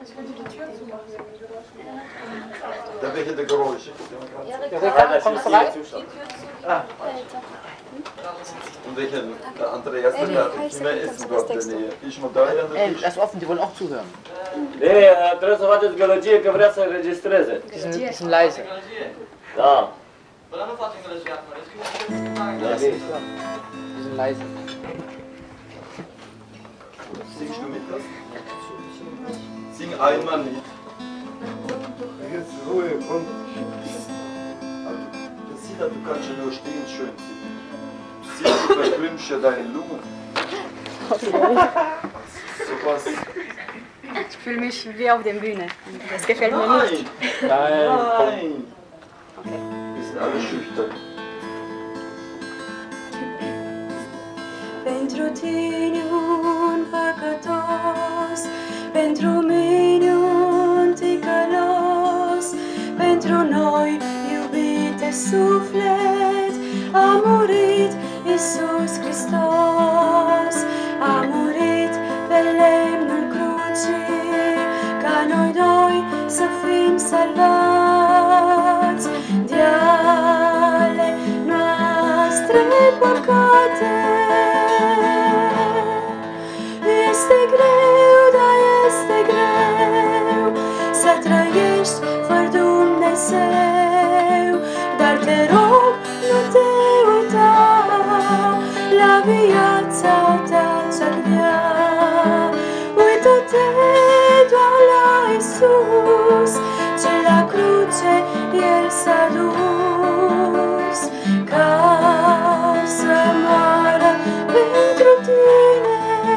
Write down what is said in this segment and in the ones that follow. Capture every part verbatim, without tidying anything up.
Da welche der Geräusche. Erika, kommst du rein? Ah. Und welche der Andreas, der immer essen dort in der Nähe. Ești mă dai în Ey, lass offen, die wollen auch zuhören. Nee, trebuie să faceți gălăgie că vrea să înregistreze. Die sind, die sind leise. Da. Dar nu facem gălăgie acum, Da, Die sind leise. Singst du mit das? Sing einmal mit. Jetzt Ruhe, komm. Also, das sieht, du kannst ja nur stehen schön singen. Du siehst, du verkrümmst ja deine Lunge. So was. Ich fühle mich wie auf der Bühne. Das gefällt mir Nein! nicht. Nein, komm. Nein! Okay. Wir sind alle schüchtern. Pentru tine un păcătos, pentru mine un ticălos, pentru noi, iubite suflet, a murit Iisus Hristos, a murit pe lemnul crucii, ca noi doi să fim salvați de ale noastre păcate. Este greu, dar este greu să trăiești fără Dumnezeu, dar te rog, nu te uita la viața ta cea grea. Uită-te doar la Iisus, ce la cruce El s-a dus, ca să moară pentru tine.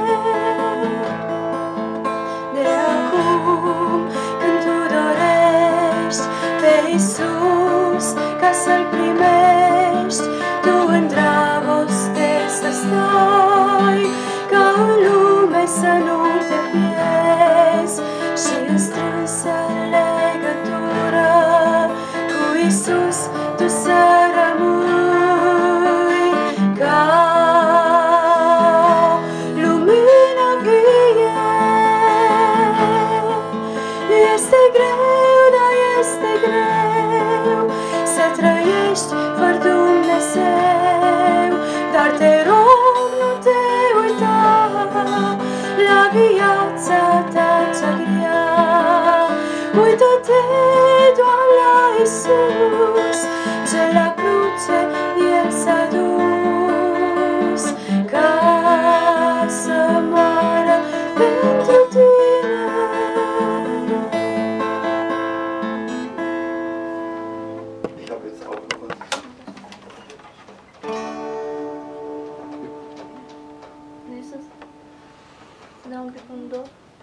De acum, când tu dorești pe Iisus ca să-L primești, tu în dragoste să stai, ca în lume să nu te pierzi și în strânsă legătură cu Iisus tu să rămâi ca lumina vie. Este greu, dar este greu să trăiești fără Dumnezeu, dar te rog, nu te uita la viața ta cea grea. Uită-te doar la Iisus, ce la cruce El s-a dus, ca să moară pentru tine. Ich habe jetzt auch noch was. Vrei să dau un pic în do?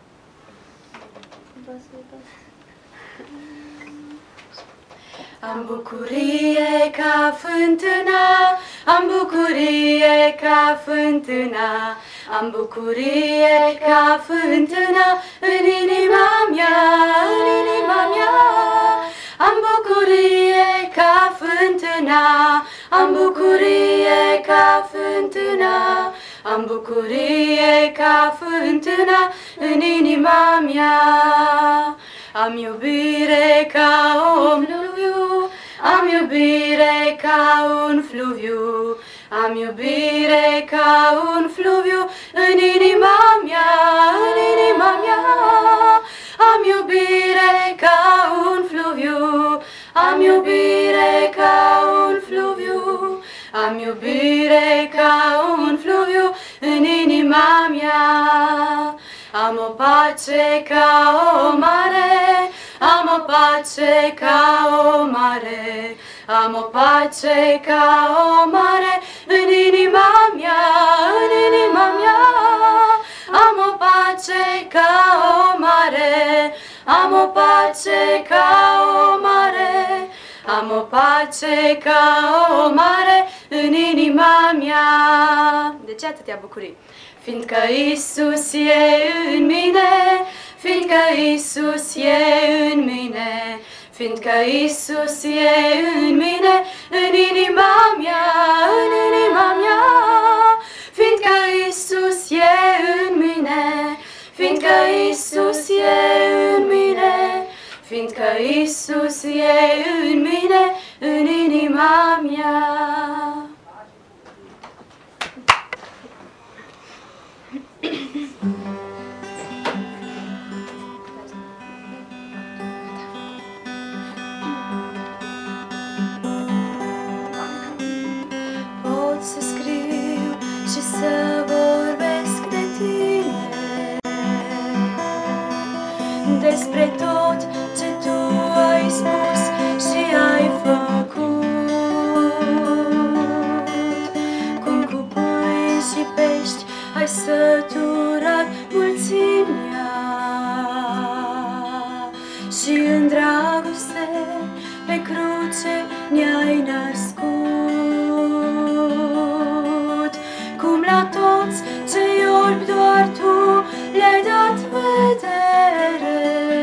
Am bucurie ca fântâna, am bucurie ca fântâna, am bucurie ca fântâna în inima mea, în inima mea. Am bucurie ca fântâna, am bucurie ca fântâna, am bucurie ca fântâna în inima mea. Am iubire ca un fluviu, am iubire ca un fluviu, am iubire ca un fluviu în inima mea, în inima mea. Am iubire ca un fluviu, am iubire ca un fluviu, am iubire ca un fluviu în inima mea. Am o pace ca o mare, am o pace ca o mare, am o pace ca o mare în inima mea, în inima mea. Am o pace ca o mare, am o pace ca o mare, am o pace ca o mare în inima mea. De ce atâtea bucurii? Fiindcă Iisus e în mine, fiindcă Iisus e în mine, fiindcă Iisus e în mine, în inima mea, în inima mea. Fiindcă Iisus e în mine, fiindcă Iisus e în fiindcă Iisus e în mine, în inima mea. Pot să scriu și să vorbesc de tine, despre tot ce tu ai spus și ai făcut. Cum cu pui și pești ai săturat mulțimea și în dragoste pe cruce ne-ai născut. Cum la toți cei orbi doar tu le-ai dat vedere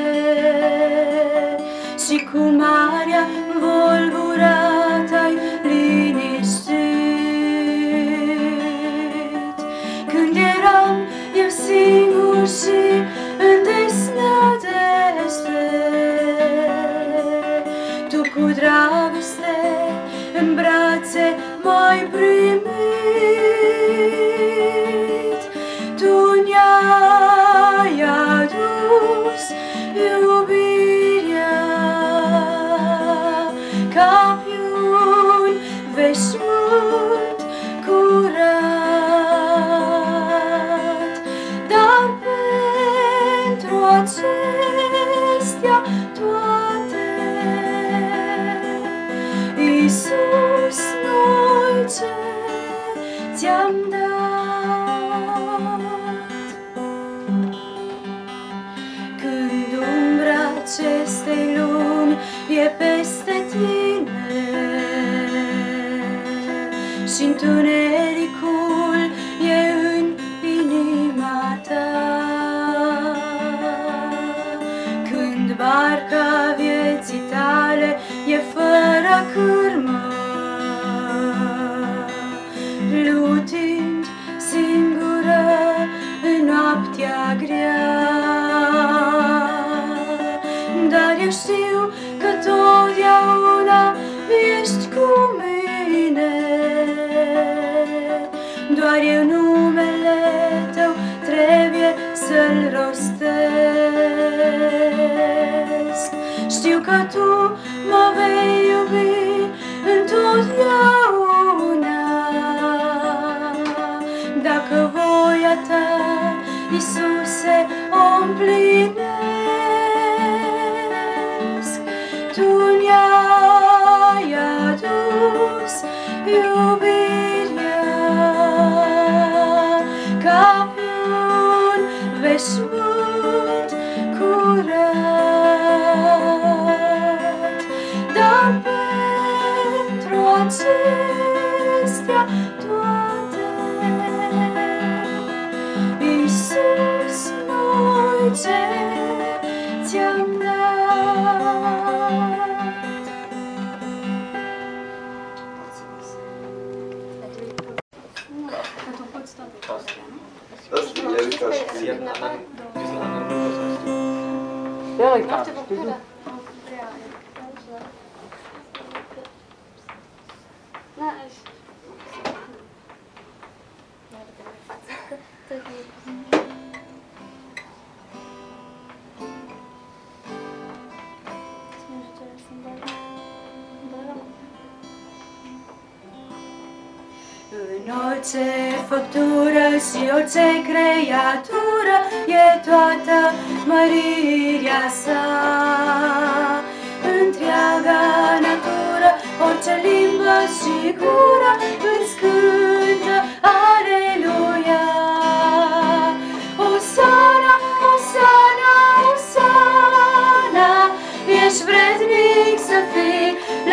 și cu marea învolburat ai liniștit. Când eram eu singur și în desnădejde, tu cu dragoste în brațe m-ai primit. Tu ne-ai adus iubirea ca pe un veșmânt curat, dar pentru acestea toate, Iisus, noi ce ți-am dat. Când umbra acestei lumi e peste tine și întunericul e în inima ta, când barca vieții tale e fără cârmă, plutind singură în noaptea grea, dar eu știu că totdeauna ești cu mine. Doar eu numele tău trebuie să-l rostesc. Știu că tu mă vei iubi întotdeauna, dacă voia ta, Iisuse, o împlinesc. Tu ne-ai adus iubirea ca pe un veșmânt curat, dar pentru acestea toate, Iisus, noi ce ți-am dat. Asta e Erica și Erika, În orice făptură și orice creatură e toată mărirea sa. Întreaga natură, orice limbă și gură îți cântă aleluia. Osana, Osana, Osana, ești vrednic să fii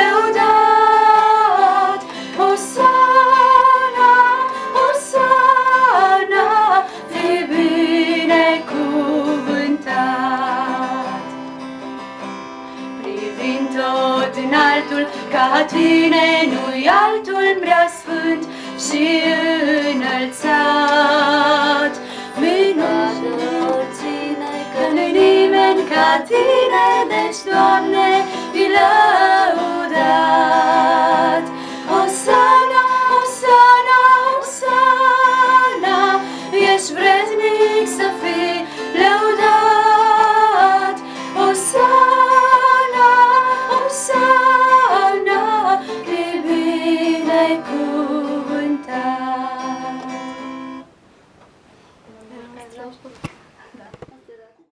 lăudat. Osana, Osana, fii binecuvântat. Privind tot înaltul, ca tine nu-i altul preasfânt și înălțat. Minunat de oricine, că nu-i nimeni ca tine, deci, Doamne, fii lăudat. Osana, Osana, Osana, ești vrednic să fii lăudat. Osana, Osana, fii binecuvântat.